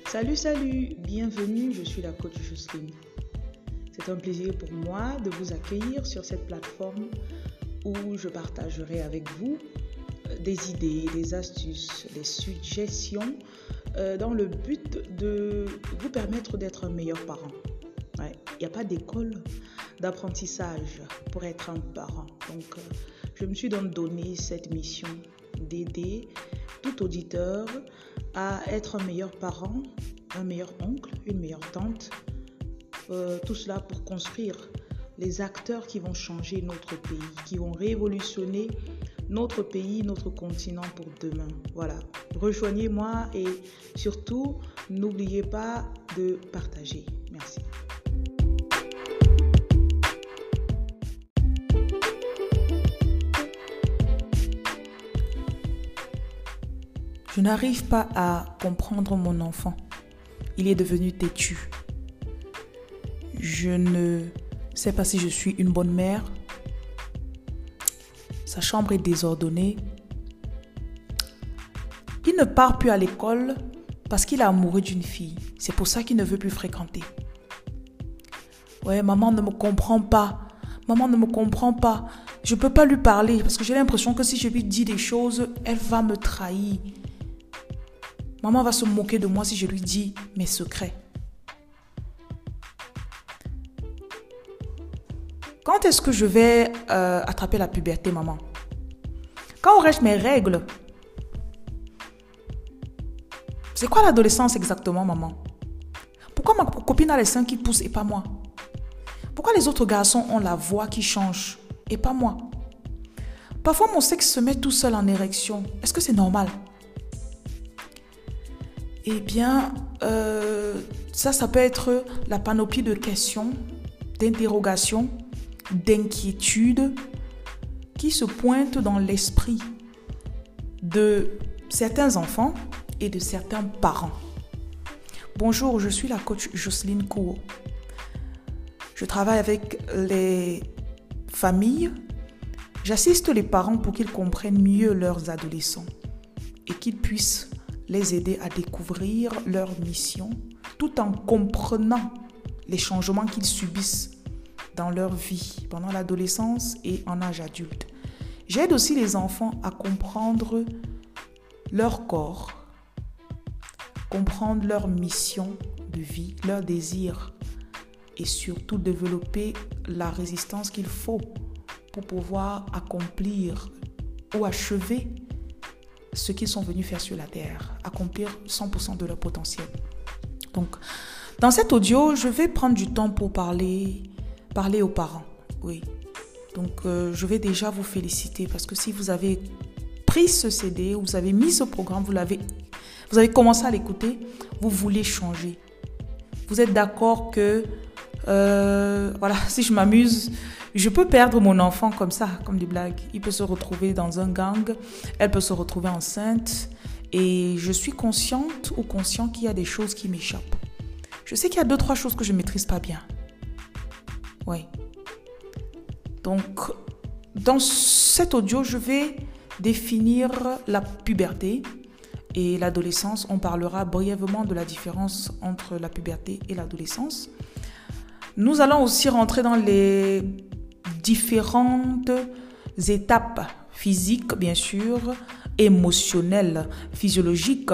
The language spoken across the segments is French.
Salut, bienvenue, je suis la coach Jocelyne. C'est un plaisir pour moi de vous accueillir sur cette plateforme où je partagerai avec vous des idées, des astuces, des suggestions dans le but de vous permettre d'être un meilleur parent. Il n'y a pas d'école d'apprentissage pour être un parent. Donc, je me suis donc donné cette mission d'aider tout auditeur à être un meilleur parent, un meilleur oncle, une meilleure tante. Tout cela pour construire les acteurs qui vont changer notre pays, qui vont révolutionner notre pays, notre continent pour demain. Voilà, rejoignez-moi et surtout, n'oubliez pas de partager. Merci. Je n'arrive pas à comprendre mon enfant. Il est devenu têtu. Je ne sais pas si je suis une bonne mère. Sa chambre est désordonnée. Il ne part plus à l'école parce qu'il est amoureux d'une fille. C'est pour ça qu'il ne veut plus fréquenter. Ouais, maman ne me comprend pas. Maman ne me comprend pas. Je ne peux pas lui parler parce que j'ai l'impression que si je lui dis des choses, elle va me trahir. Maman va se moquer de moi si je lui dis mes secrets. Quand est-ce que je vais attraper la puberté, maman? Quand aurai-je mes règles? C'est quoi l'adolescence exactement, maman? Pourquoi ma copine a les seins qui poussent et pas moi? Pourquoi les autres garçons ont la voix qui change et pas moi? Parfois, mon sexe se met tout seul en érection. Est-ce que c'est normal? Eh bien, ça peut être la panoplie de questions, d'interrogations, d'inquiétudes qui se pointent dans l'esprit de certains enfants et de certains parents. Bonjour, je suis la coach Jocelyne Kouo. Je travaille avec les familles. J'assiste les parents pour qu'ils comprennent mieux leurs adolescents et qu'ils puissent les aider à découvrir leur mission tout en comprenant les changements qu'ils subissent dans leur vie pendant l'adolescence et en âge adulte. J'aide aussi les enfants à comprendre leur corps, comprendre leur mission de vie, leurs désirs et surtout développer la résistance qu'il faut pour pouvoir accomplir ou achever ce qu'ils sont venus faire sur la terre, accomplir 100% de leur potentiel. Donc, dans cet audio, je vais prendre du temps pour parler aux parents. Oui. Donc, je vais déjà vous féliciter parce que si vous avez pris ce CD, vous avez mis ce programme, vous avez commencé à l'écouter, vous voulez changer. Vous êtes d'accord que, si je m'amuse, je peux perdre mon enfant comme ça, comme des blagues. Il peut se retrouver dans un gang, elle peut se retrouver enceinte et je suis consciente ou conscient qu'il y a des choses qui m'échappent. Je sais qu'il y a 2-3 choses que je ne maîtrise pas bien. Oui. Donc, dans cet audio, je vais définir la puberté et l'adolescence. On parlera brièvement de la différence entre la puberté et l'adolescence. Nous allons aussi rentrer dans les différentes étapes physiques, bien sûr, émotionnelles, physiologiques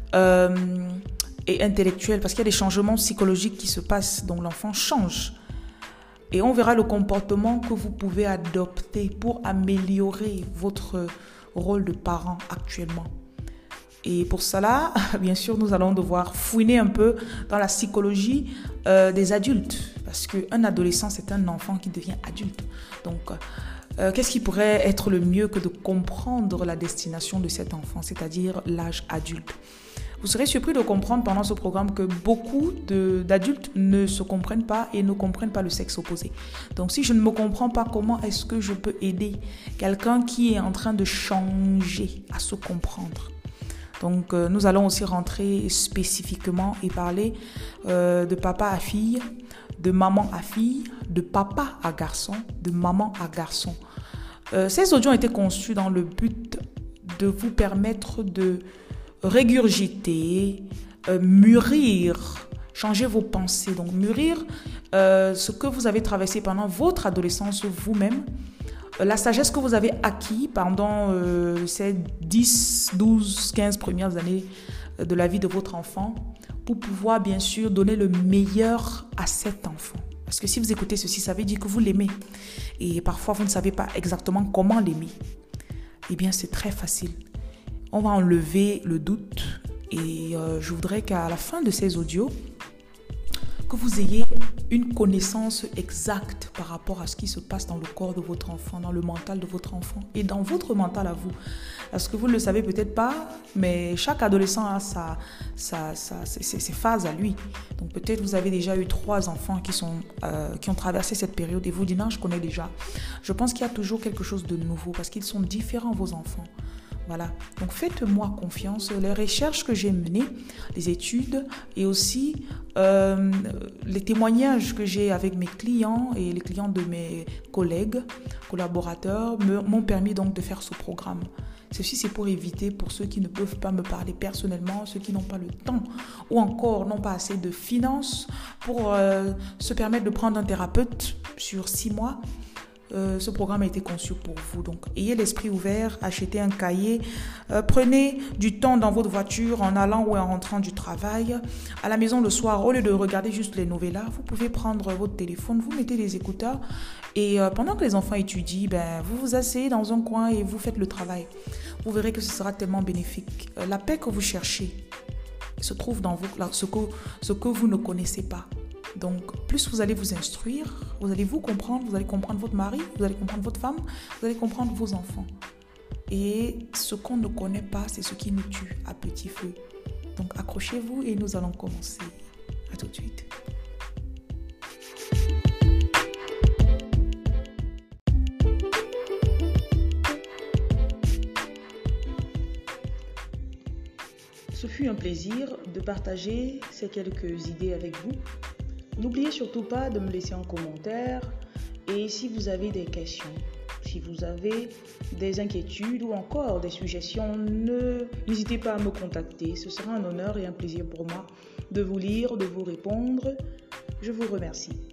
et intellectuelles, parce qu'il y a des changements psychologiques qui se passent, donc l'enfant change. Et on verra le comportement que vous pouvez adopter pour améliorer votre rôle de parent actuellement. Et pour cela, bien sûr, nous allons devoir fouiner un peu dans la psychologie des adultes. Parce qu'un adolescent, c'est un enfant qui devient adulte. Donc, qu'est-ce qui pourrait être le mieux que de comprendre la destination de cet enfant, c'est-à-dire l'âge adulte? Vous serez surpris de comprendre pendant ce programme que beaucoup d'adultes ne se comprennent pas et ne comprennent pas le sexe opposé. Donc, si je ne me comprends pas, comment est-ce que je peux aider quelqu'un qui est en train de changer à se comprendre? Donc, nous allons aussi rentrer spécifiquement et parler de papa à fille, de maman à fille, de papa à garçon, de maman à garçon. Ces audios ont été conçus dans le but de vous permettre de régurgiter mûrir, changer vos pensées. Donc mûrir ce que vous avez traversé pendant votre adolescence vous-même, la sagesse que vous avez acquis pendant ces 10, 12, 15 premières années de la vie de votre enfant pour pouvoir bien sûr donner le meilleur à cet enfant. Parce que si vous écoutez ceci, ça veut dire que vous l'aimez. Et parfois, vous ne savez pas exactement comment l'aimer. Eh bien, c'est très facile. On va enlever le doute. Et je voudrais qu'à la fin de ces audios, que vous ayez une connaissance exacte par rapport à ce qui se passe dans le corps de votre enfant, dans le mental de votre enfant et dans votre mental à vous. Parce que vous ne le savez peut-être pas, mais chaque adolescent a ses phases à lui. Donc peut-être vous avez déjà eu 3 enfants qui ont traversé cette période et vous dites non, je connais déjà. Je pense qu'il y a toujours quelque chose de nouveau parce qu'ils sont différents, vos enfants. Voilà, donc faites-moi confiance. Les recherches que j'ai menées, les études et aussi les témoignages que j'ai avec mes clients et les clients de mes collègues, collaborateurs m'ont permis donc de faire ce programme. Ceci, c'est pour éviter, pour ceux qui ne peuvent pas me parler personnellement, ceux qui n'ont pas le temps ou encore n'ont pas assez de finances pour se permettre de prendre un thérapeute sur 6 mois. Ce programme a été conçu pour vous. Donc, ayez l'esprit ouvert, achetez un cahier, prenez du temps dans votre voiture en allant ou en rentrant du travail. À la maison le soir, au lieu de regarder juste les novellas, vous pouvez prendre votre téléphone, vous mettez les écouteurs et pendant que les enfants étudient, vous vous asseyez dans un coin et vous faites le travail. Vous verrez que ce sera tellement bénéfique. La paix que vous cherchez se trouve dans vous, ce que vous ne connaissez pas. Donc, plus vous allez vous instruire, vous allez vous comprendre votre mari, vous allez comprendre votre femme, vous allez comprendre vos enfants. Et ce qu'on ne connaît pas, c'est ce qui nous tue à petit feu. Donc, accrochez-vous et nous allons commencer. À tout de suite. Ce fut un plaisir de partager ces quelques idées avec vous. N'oubliez surtout pas de me laisser un commentaire et si vous avez des questions, si vous avez des inquiétudes ou encore des suggestions, n'hésitez pas à me contacter. Ce sera un honneur et un plaisir pour moi de vous lire, de vous répondre. Je vous remercie.